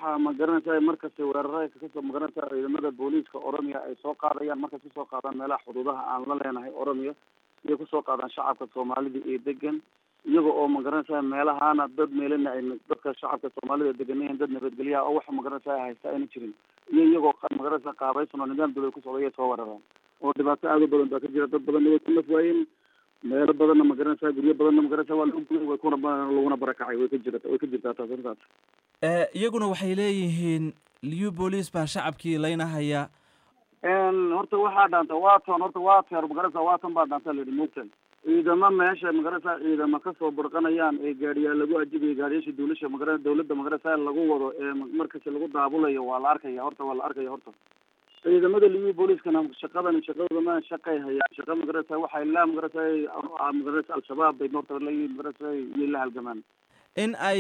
waxaa magaranaysaa markasta weerarada kasoo magaranaysaa ciidamada booliiska Oromiya ay soo qaadayaan markay kusoo qaadaan meelaha xuduudaha aan la leenahay Oromiya iyo kusoo qaadaan shacabka Soomaalida ee degan iyaga oo magaranaysaa meelahaana dad meelana ay dadka shacabka Soomaalida deganayeen dad nabadgelyo oo wax magaranaysaa haysta ayna jirin iyo iyagoo magaranaysaa qaabaysan oo nidaam dawlad ku socday soo weeraraan oo dhibaato aad u badan baa ka jira dad badan way ku nafwaayeen meelo badanna magaranaysaa guryo badanna magaranaysaa waa way kuna laguna barakacay way ka jirtaa taas iyaguna waxay leeyihiin liyu booliis baa shacabkii laynahaya horta waxaa dhaanta waatan horta waateer magaranaysaa waatan baa dhaanta la yidhi mugtan ciidamo meesha magaranaysaa ciidamo kasoo burqanayaan ee gaariyaal lagu ajibayo gaariyaasha dawlasha dawladda magaranaysaa lagu wado ee markasi lagu daabulayo waa la arkaya horta ciidamada liyu booliiskana shaqadooda ma shaqay hayaan shaqa magaranaysaa waxay la magaranaysaa al-shabaab bay horta magaranaysaa iyo la halgamaan in ay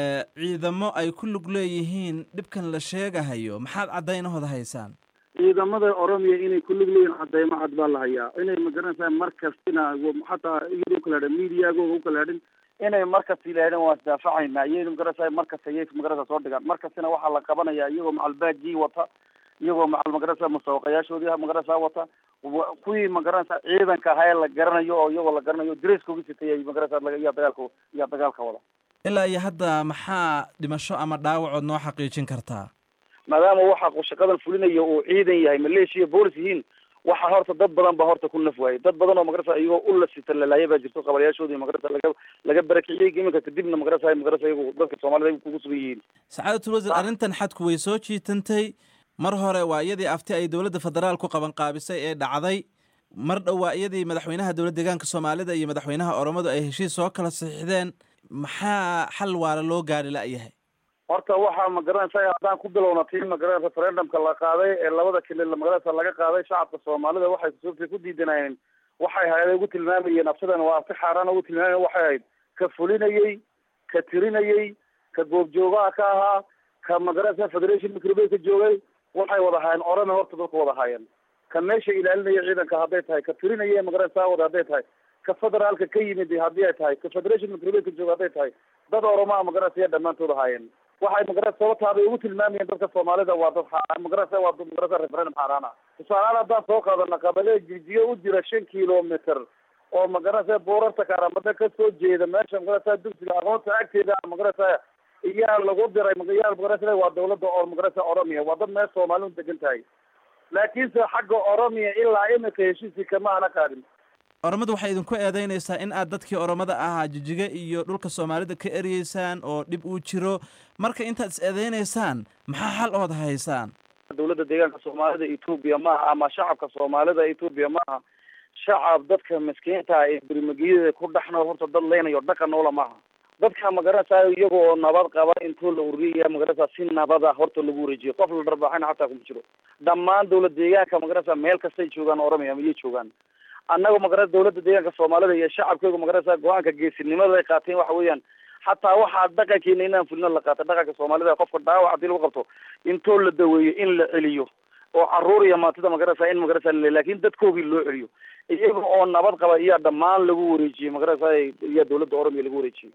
ciidamo ay ku lug leeyihiin dhibkan la sheegahayo maxaad caddaynahooda haysaan ciidamada Oromiya inay ku lug leeyihiin cadaymo cad baa la hayaa inay magaranaysaa markastina xataa iyadoo kala dhan miidiyaagooda u kala dhan inay markas ilaahdeen waa isdaafacaynaa iyadoo magaranaysaa markas ayay magaranaysaa soo dhigaan markasina waxaa la qabanayaa iyagoo macalbaajii wata iyagoo macal magaranaysaa musaawaqayaashoodii magaranaysaa wata kuwii magaranaysaa ciidanka ahaa la garanayo oo iyagoo la garanayo dresskooda sitay magaranaysaa dagaalka wada ilaa iyo hadda maxaa dhimasho ama dhaawacood noo xaqiijin kartaa maadaama waxa shaqadan fulinayo uu ciidan yahay maleeshiya boolis yihiin waxa horta dad badan ba horta ku naf waayay dad badan oo magaranaysaa iyagoo u la sita lalaayay baa jirto qabalayashoodii magaranaysaa laga barakiciyay iminka kadibna magaranaysaa iyagu dadka Soomaalida kugu sugan yihiin Sacaadatul Wasiir arrintan xadku way soo jiitantay mar hore waa iyadii afti ay dawladda federaalku qaban qaabisay ee dhacday mar dhow waa iyadii madaxweynaha dawladda deegaanka Soomaalida iyo madaxweynaha Oromadu ay heshiis soo kala saxiixdeen maxaa xal waara loo gaari la'yahay horta waxaa magaranaysaa haddaan ku bilowna tii magaranaysaa referendumka la qaaday ee labada kilil magaranaysaa laga qaaday shacabka Soomaalida waxay ku diidanayeen waxay hay'adaha ugu tilmaamayeen afsadan waa si xaaraan ugu tilmaamayeen waxay ahayd ka fulinayay ka tirinayay ka goobjoogaha ka ahaa ka magaranaysaa federation microbe ka joogay waxay wada hayeen Oromo horta dadku wada hayeen ka meesha ilaalinaya ciidanka hadday tahay ka tirinaya magaranaysaa wada hadday tahay ka federaalka ka yimid haddii ay tahay ka federation microbe ka jooga hadday tahay dad Oromo magaranaysaa dhammaantood hayeen waxay magaranaysaa sababtaabay ugu tilmaamayeen dadka Soomaalida waa dad magaranaysaa waa dad magaranaysaa referendum xaaraana tusaale haddaan soo qaadana qabale jijiyo u jira 5 kilometer oo magaranaysaa boorarta Kaaramada ka soo jeeda meesha magaranaysaa dugsiga aqoonta agteeda magaranaysaa iyaa lagu diray magaranaysaa waa dawladda oo magaranaysaa Oromiya waa dad meel Soomaalidu degan tahay laakiinse xagga Oromiya ilaa imika heshiisii kama ana qaadin Oromadu waxay idinku eedeynaysaa in aad dadkii Oromada ahaa jijiga iyo dhulka Soomaalida ka ereysaan oo dhib uu jiro marka intaad is eedeynaysaan maxaa xal ood haysaan dawladda deegaanka Soomaalida Ethiopia ma ama shacabka Soomaalida Ethiopia ma shacab dadka miskiinta ee birmagiyada ku dhaxno horta dad leenayo dhaqan oo lama dadka magaranaysaa iyagoo nabad qaba intuu la ururiyaa magaranaysaa si nabada horta lagu wareejiyo qof la darbaxayna xataa kuma jiro dhammaan dawladda deegaanka magaranaysaa meel kasta ay joogaan Oromiya ma joogaan annaga magaranaysaa dawladda deegaanka Soomaalida iyo shacabkeedu magaranaysaa go'aanka geesinimada ay qaateen waxa weeyaan hataa waxa dhaqankeena inaan fulino la qaato dhaqanka Soomaalida qofka dhaawac hadii lagu qabto intoo la daweeyo in la celiyo oo caruur iyo maantida magaranaysaa in magaranaysaa laakiin dadkoodii loo celiyo iyaga oo nabad qaba iyo dhammaan lagu wareejiyo magaranaysaa iyo dawladda Oromiya lagu wareejiyo